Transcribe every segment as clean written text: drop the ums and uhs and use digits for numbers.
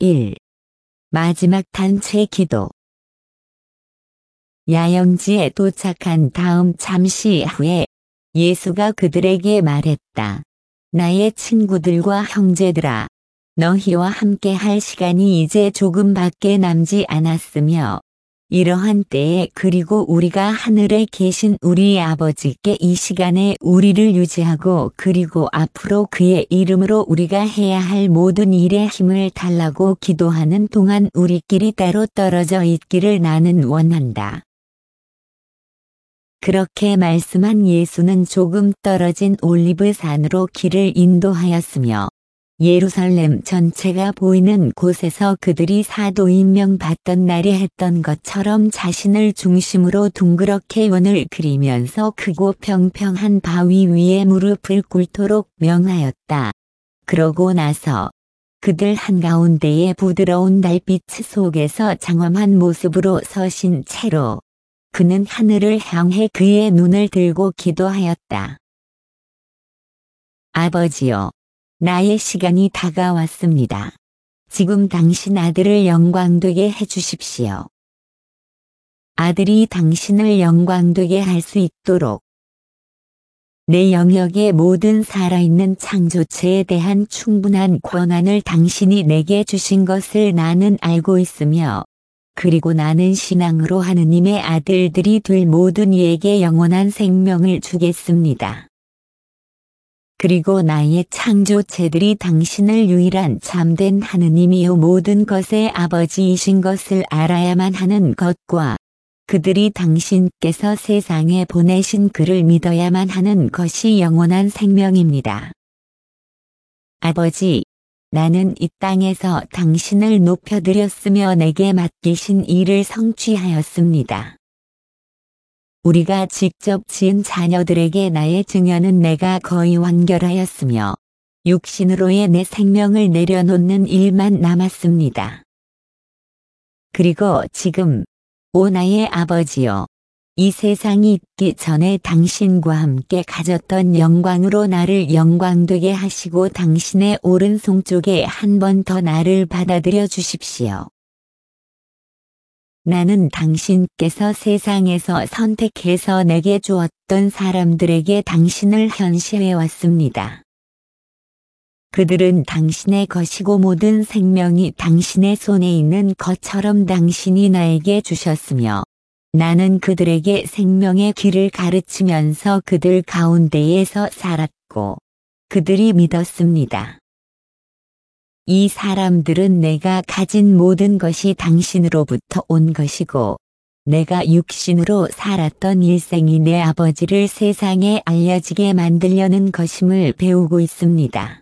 1. 마지막 단체 기도. 야영지에 도착한 다음 잠시 후에 예수가 그들에게 말했다. 나의 친구들과 형제들아, 너희와 함께 할 시간이 이제 조금밖에 남지 않았으며 이러한 때에 그리고 우리가 하늘에 계신 우리 아버지께 이 시간에 우리를 유지하고 그리고 앞으로 그의 이름으로 우리가 해야 할 모든 일에 힘을 달라고 기도하는 동안 우리끼리 따로 떨어져 있기를 나는 원한다. 그렇게 말씀한 예수는 조금 떨어진 올리브산으로 길을 인도하였으며 예루살렘 전체가 보이는 곳에서 그들이 사도 임명받던 날에 했던 것처럼 자신을 중심으로 둥그렇게 원을 그리면서 크고 평평한 바위 위에 무릎을 꿇도록 명하였다. 그러고 나서 그들 한가운데에 부드러운 달빛 속에서 장엄한 모습으로 서신 채로 그는 하늘을 향해 그의 눈을 들고 기도하였다. 아버지여, 나의 시간이 다가왔습니다. 지금 당신 아들을 영광되게 해주십시오. 아들이 당신을 영광되게 할 수 있도록 내 영역의 모든 살아있는 창조체에 대한 충분한 권한을 당신이 내게 주신 것을 나는 알고 있으며 그리고 나는 신앙으로 하느님의 아들들이 될 모든 이에게 영원한 생명을 주겠습니다. 그리고 나의 창조체들이 당신을 유일한 참된 하느님이요 모든 것의 아버지이신 것을 알아야만 하는 것과 그들이 당신께서 세상에 보내신 그를 믿어야만 하는 것이 영원한 생명입니다. 아버지, 나는 이 땅에서 당신을 높여드렸으며 내게 맡기신 일을 성취하였습니다. 우리가 직접 지은 자녀들에게 나의 증언은 내가 거의 완결하였으며 육신으로의 내 생명을 내려놓는 일만 남았습니다. 그리고 지금 오 나의 아버지여, 이 세상이 있기 전에 당신과 함께 가졌던 영광으로 나를 영광되게 하시고 당신의 오른손 쪽에 한 번 더 나를 받아들여 주십시오. 나는 당신께서 세상에서 선택해서 내게 주었던 사람들에게 당신을 현시해 왔습니다. 그들은 당신의 것이고 모든 생명이 당신의 손에 있는 것처럼 당신이 나에게 주셨으며 나는 그들에게 생명의 길을 가르치면서 그들 가운데에서 살았고 그들이 믿었습니다. 이 사람들은 내가 가진 모든 것이 당신으로부터 온 것이고 내가 육신으로 살았던 일생이 내 아버지를 세상에 알려지게 만들려는 것임을 배우고 있습니다.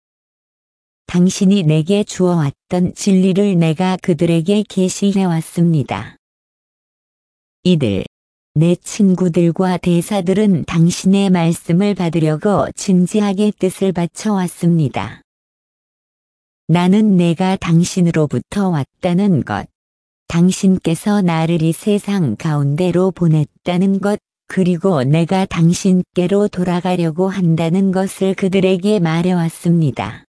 당신이 내게 주어왔던 진리를 내가 그들에게 계시해 왔습니다. 이들, 내 친구들과 대사들은 당신의 말씀을 받으려고 진지하게 뜻을 바쳐왔습니다. 나는 내가 당신으로부터 왔다는 것, 당신께서 나를 이 세상 가운데로 보냈다는 것, 그리고 내가 당신께로 돌아가려고 한다는 것을 그들에게 말해왔습니다.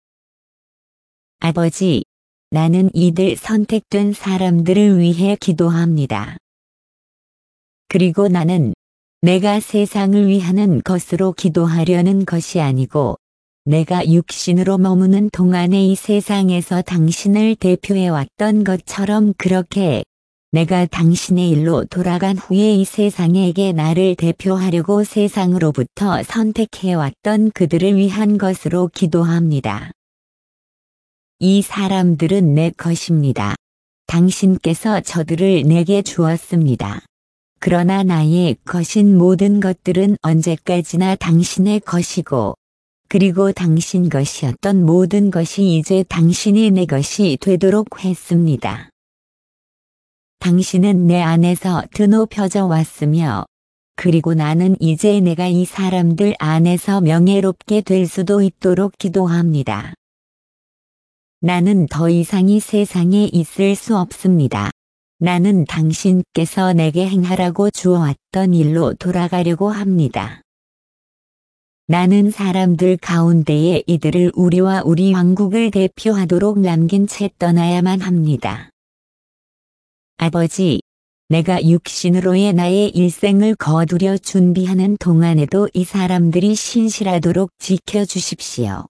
아버지, 나는 이들 선택된 사람들을 위해 기도합니다. 그리고 나는 내가 세상을 위하는 것으로 기도하려는 것이 아니고 내가 육신으로 머무는 동안에 이 세상에서 당신을 대표해왔던 것처럼 그렇게 내가 당신의 일로 돌아간 후에 이 세상에게 나를 대표하려고 세상으로부터 선택해왔던 그들을 위한 것으로 기도합니다. 이 사람들은 내 것입니다. 당신께서 저들을 내게 주었습니다. 그러나 나의 것인 모든 것들은 언제까지나 당신의 것이고 그리고 당신 것이었던 모든 것이 이제 당신이 내 것이 되도록 했습니다. 당신은 내 안에서 드높여져 왔으며 그리고 나는 이제 내가 이 사람들 안에서 명예롭게 될 수도 있도록 기도합니다. 나는 더 이상 이 세상에 있을 수 없습니다. 나는 당신께서 내게 행하라고 주어왔던 일로 돌아가려고 합니다. 나는 사람들 가운데에 이들을 우리와 우리 왕국을 대표하도록 남긴 채 떠나야만 합니다. 아버지, 내가 육신으로의 나의 일생을 거두려 준비하는 동안에도 이 사람들이 신실하도록 지켜주십시오.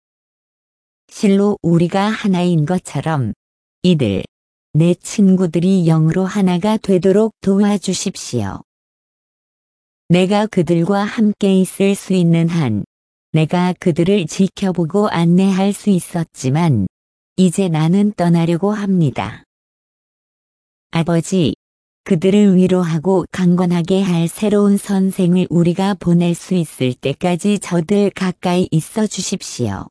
실로 우리가 하나인 것처럼 이들, 내 친구들이 영으로 하나가 되도록 도와주십시오. 내가 그들과 함께 있을 수 있는 한, 내가 그들을 지켜보고 안내할 수 있었지만, 이제 나는 떠나려고 합니다. 아버지, 그들을 위로하고 강건하게 할 새로운 선생을 우리가 보낼 수 있을 때까지 저들 가까이 있어 주십시오.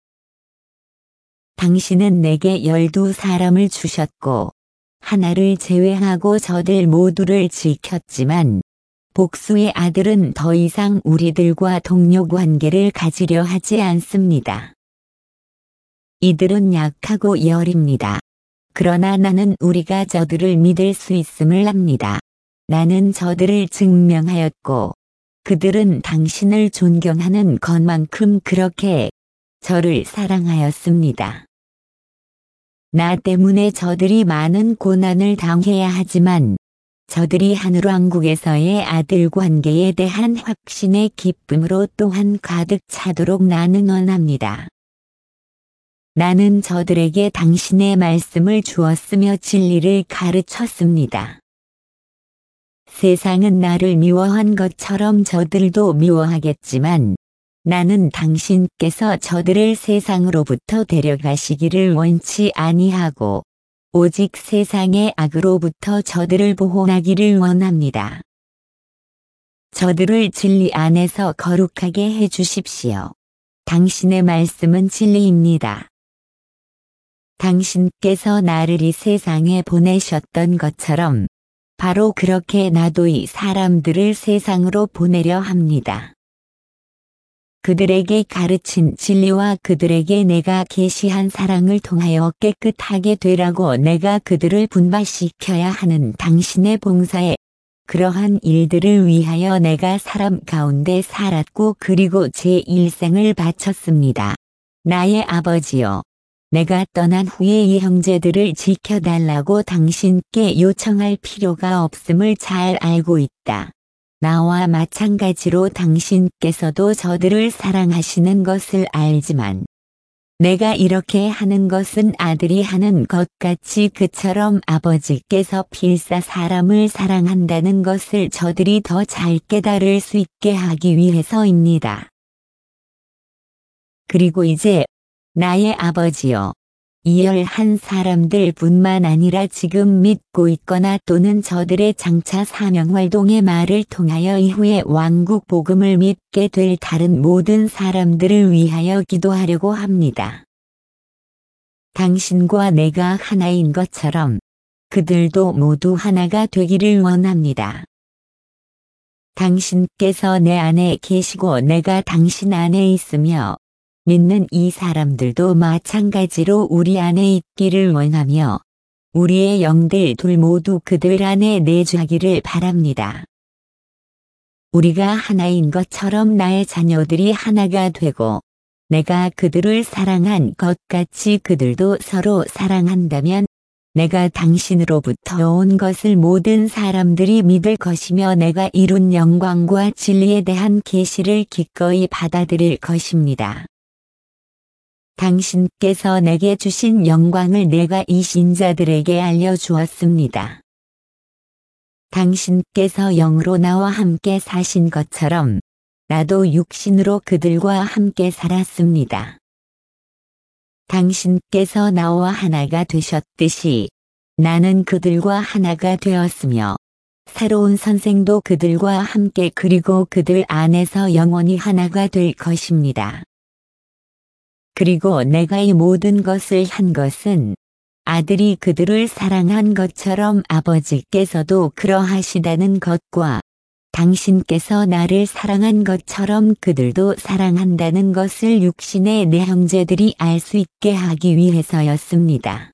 당신은 내게 12사람을 주셨고, 하나를 제외하고 저들 모두를 지켰지만, 복수의 아들은 더 이상 우리들과 동료 관계를 가지려 하지 않습니다. 이들은 약하고 열입니다. 그러나 나는 우리가 저들을 믿을 수 있음을 압니다. 나는 저들을 증명하였고, 그들은 당신을 존경하는 것만큼 그렇게 저를 사랑하였습니다. 나 때문에 저들이 많은 고난을 당해야 하지만, 저들이 하늘왕국에서의 아들 관계에 대한 확신의 기쁨으로 또한 가득 차도록 나는 원합니다. 나는 저들에게 당신의 말씀을 주었으며 진리를 가르쳤습니다. 세상은 나를 미워한 것처럼 저들도 미워하겠지만, 나는 당신께서 저들을 세상으로부터 데려가시기를 원치 아니하고, 오직 세상의 악으로부터 저들을 보호하기를 원합니다. 저들을 진리 안에서 거룩하게 해주십시오. 당신의 말씀은 진리입니다. 당신께서 나를 이 세상에 보내셨던 것처럼 바로 그렇게 나도 이 사람들을 세상으로 보내려 합니다. 그들에게 가르친 진리와 그들에게 내가 계시한 사랑을 통하여 깨끗하게 되라고 내가 그들을 분발시켜야 하는 당신의 봉사에 그러한 일들을 위하여 내가 사람 가운데 살았고 그리고 제 일생을 바쳤습니다. 나의 아버지여, 내가 떠난 후에 이 형제들을 지켜달라고 당신께 요청할 필요가 없음을 잘 알고 있다. 나와 마찬가지로 당신께서도 저들을 사랑하시는 것을 알지만 내가 이렇게 하는 것은 아들이 하는 것 같이 그처럼 아버지께서 필사 사람을 사랑한다는 것을 저들이 더 잘 깨달을 수 있게 하기 위해서입니다. 그리고 이제 나의 아버지여, 이 11사람들 뿐만 아니라 지금 믿고 있거나 또는 저들의 장차 사명활동의 말을 통하여 이후에 왕국 복음을 믿게 될 다른 모든 사람들을 위하여 기도하려고 합니다. 당신과 내가 하나인 것처럼 그들도 모두 하나가 되기를 원합니다. 당신께서 내 안에 계시고 내가 당신 안에 있으며 믿는 이 사람들도 마찬가지로 우리 안에 있기를 원하며 우리의 영들 둘 모두 그들 안에 내주하기를 바랍니다. 우리가 하나인 것처럼 나의 자녀들이 하나가 되고 내가 그들을 사랑한 것 같이 그들도 서로 사랑한다면 내가 당신으로부터 온 것을 모든 사람들이 믿을 것이며 내가 이룬 영광과 진리에 대한 계시를 기꺼이 받아들일 것입니다. 당신께서 내게 주신 영광을 내가 이 신자들에게 알려주었습니다. 당신께서 영으로 나와 함께 사신 것처럼 나도 육신으로 그들과 함께 살았습니다. 당신께서 나와 하나가 되셨듯이 나는 그들과 하나가 되었으며 새로운 선생도 그들과 함께 그리고 그들 안에서 영원히 하나가 될 것입니다. 그리고 내가 이 모든 것을 한 것은 아들이 그들을 사랑한 것처럼 아버지께서도 그러하시다는 것과 당신께서 나를 사랑한 것처럼 그들도 사랑한다는 것을 육신의 내 형제들이 알 수 있게 하기 위해서였습니다.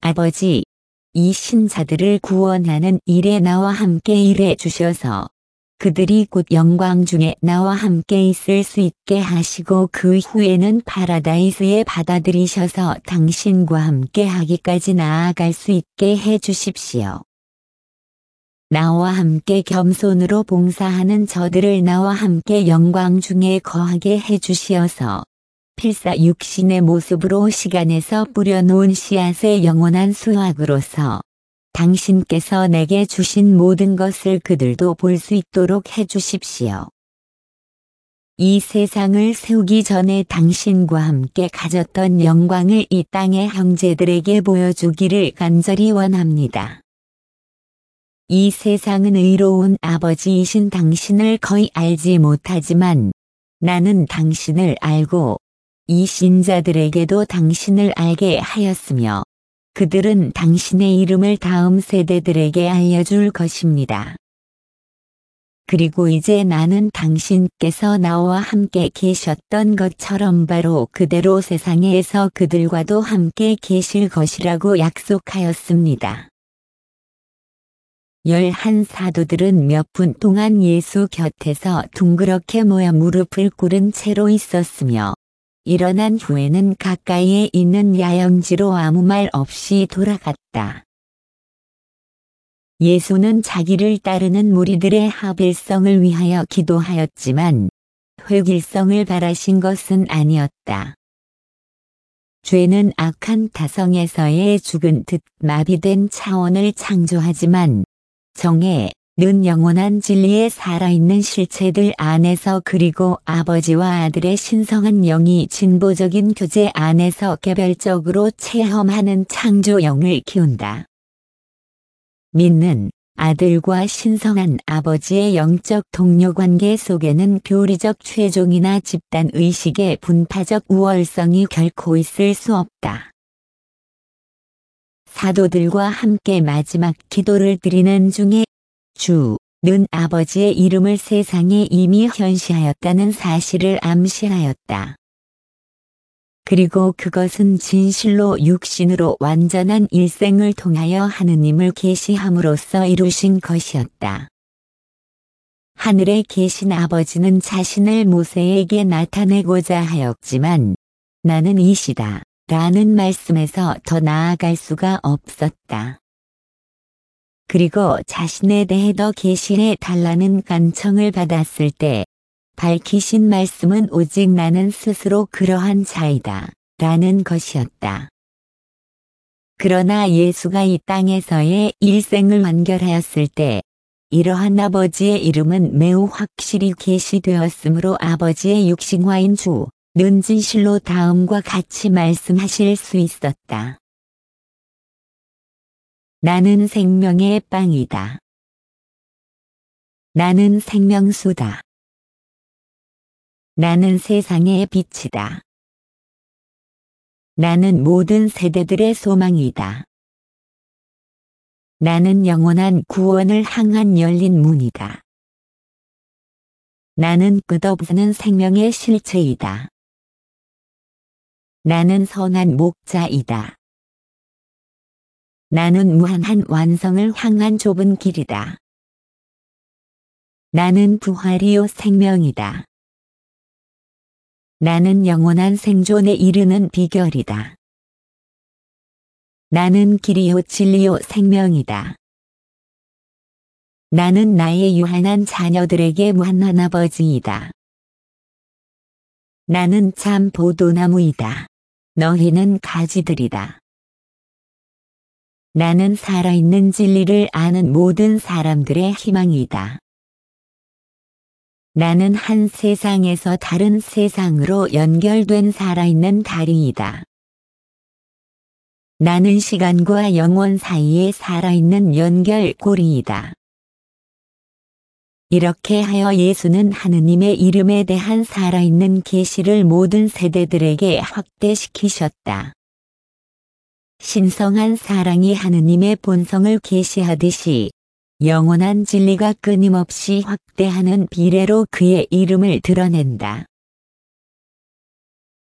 아버지, 이 신자들을 구원하는 일에 나와 함께 일해 주셔서 그들이 곧 영광 중에 나와 함께 있을 수 있게 하시고 그 후에는 파라다이스에 받아들이셔서 당신과 함께 하기까지 나아갈 수 있게 해 주십시오. 나와 함께 겸손으로 봉사하는 저들을 나와 함께 영광 중에 거하게 해 주시어서 필사 육신의 모습으로 시간에서 뿌려놓은 씨앗의 영원한 수확으로서 당신께서 내게 주신 모든 것을 그들도 볼 수 있도록 해 주십시오. 이 세상을 세우기 전에 당신과 함께 가졌던 영광을 이 땅의 형제들에게 보여주기를 간절히 원합니다. 이 세상은 의로운 아버지이신 당신을 거의 알지 못하지만 나는 당신을 알고 이 신자들에게도 당신을 알게 하였으며 그들은 당신의 이름을 다음 세대들에게 알려줄 것입니다. 그리고 이제 나는 당신께서 나와 함께 계셨던 것처럼 바로 그대로 세상에서 그들과도 함께 계실 것이라고 약속하였습니다. 11 사도들은 몇 분 동안 예수 곁에서 둥그렇게 모여 무릎을 꿇은 채로 있었으며 일어난 후에는 가까이에 있는 야영지로 아무 말 없이 돌아갔다. 예수는 자기를 따르는 무리들의 합일성을 위하여 기도하였지만 획일성을 바라신 것은 아니었다. 죄는 악한 타성에서의 죽은 듯 마비된 차원을 창조하지만 정의는 영원한 진리에 살아있는 실체들 안에서 그리고 아버지와 아들의 신성한 영이 진보적인 교제 안에서 개별적으로 체험하는 창조영을 키운다. 믿는 아들과 신성한 아버지의 영적 동료관계 속에는 교리적 최종이나 집단의식의 분파적 우월성이 결코 있을 수 없다. 사도들과 함께 마지막 기도를 드리는 중에 주는 아버지의 이름을 세상에 이미 현시하였다는 사실을 암시하였다. 그리고 그것은 진실로 육신으로 완전한 일생을 통하여 하느님을 계시함으로써 이루신 것이었다. 하늘에 계신 아버지는 자신을 모세에게 나타내고자 하였지만 나는 이시다 라는 말씀에서 더 나아갈 수가 없었다. 그리고 자신에 대해 더 계시해 달라는 간청을 받았을 때 밝히신 말씀은 오직 나는 스스로 그러한 자이다 라는 것이었다. 그러나 예수가 이 땅에서의 일생을 완결하였을 때 이러한 아버지의 이름은 매우 확실히 계시되었으므로 아버지의 육신화인 주는 진실로 다음과 같이 말씀하실 수 있었다. 나는 생명의 빵이다. 나는 생명수다. 나는 세상의 빛이다. 나는 모든 세대들의 소망이다. 나는 영원한 구원을 향한 열린 문이다. 나는 끝없는 생명의 실체이다. 나는 선한 목자이다. 나는 무한한 완성을 향한 좁은 길이다. 나는 부활이요 생명이다. 나는 영원한 생존에 이르는 비결이다. 나는 길이요 진리요 생명이다. 나는 나의 유한한 자녀들에게 무한한 아버지이다. 나는 참 포도나무이다. 너희는 가지들이다. 나는 살아있는 진리를 아는 모든 사람들의 희망이다. 나는 한 세상에서 다른 세상으로 연결된 살아있는 다리이다. 나는 시간과 영원 사이에 살아있는 연결고리이다. 이렇게 하여 예수는 하느님의 이름에 대한 살아있는 계시를 모든 세대들에게 확대시키셨다. 신성한 사랑이 하느님의 본성을 계시하듯이 영원한 진리가 끊임없이 확대하는 비례로 그의 이름을 드러낸다.